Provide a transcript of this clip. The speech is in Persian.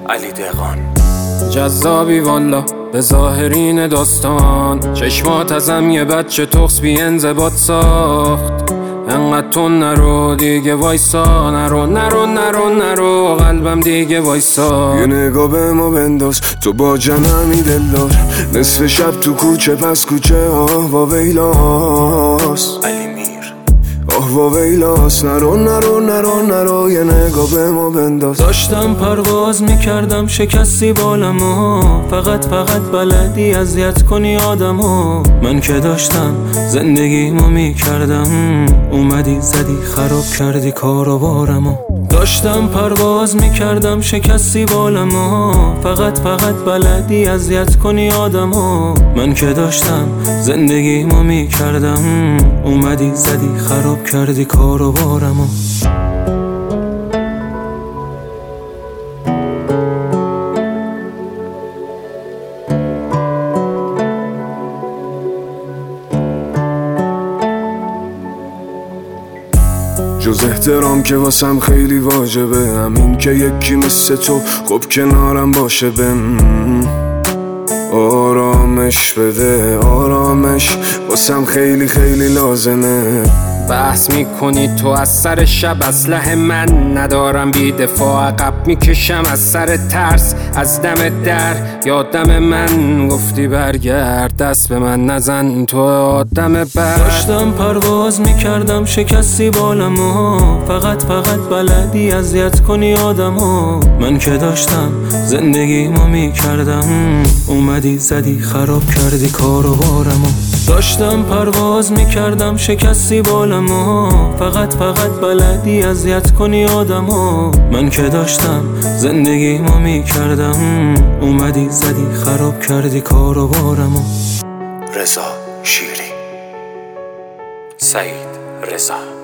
علی دقان. جذابی والا به ظاهرین داستان، چشمات ازم یه بچه تخص بی انضباط ساخت. انقدر تو نرو دیگه وایسا، نرو قلبم دیگه وایسا. یه نگاه به ما بنداز، تو با جنمی دلدار، نصف شب تو کوچه پس کوچه آه و ویلاس علی میر. آه و ویلاس. نرو یه نگاه به ما بنداز. داشتم پرواز میکردم شکستی بالمو، فقط بلدی اذیت کنی آدمو. من که داشتم زندگیمو میکردم، اومدی زدی خراب کردی کارو بارمو. داشتم پرواز میکردم شکستی بالمو، فقط بلدی اذیت کنی آدمو. من که داشتم زندگیمو میکردم، اومدی زدی خراب کردی کارو بارمو. جز احترام که واسم خیلی واجبه، همین که یکی مثل تو خب کنارم باشه. آرامش بده، آرامش واسم خیلی لازمه. بحث میکنی تو از سر شب، اسلحه من ندارم، بی دفاع عقب میکشم از سر ترس. از دم در یادم من گفتی برگرد، دست به من نزن تو آدم بر. داشتم پرواز میکردم شکستی بالمو، فقط بلدی اذیت کنی آدمو. من که داشتم زندگیمو میکردم، اومدی زدی خراب کردی کارو بارمو. داشتم پرواز میکردم شکستی بالمو، فقط بلدی اذیت کنی آدمو. من که داشتم زندگیمو میکردم، اومدی زدی خراب کردی کارو بارمو. رضا شیری. سعید رضا.